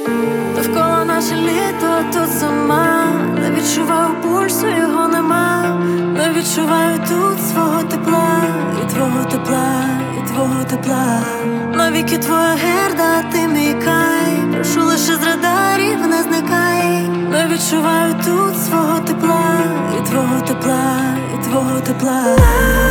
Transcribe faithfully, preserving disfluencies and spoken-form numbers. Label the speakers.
Speaker 1: Довкола наше літо, тут зима. Не відчуваю пульсу, його нема. Не відчуваю тут свого тепла, і твого тепла, і твого тепла. Навіки твоя герда, ти мій кай. Прошу лише з радарів, не зникай. Не відчуваю тут свого тепла, і твого тепла, і твого тепла.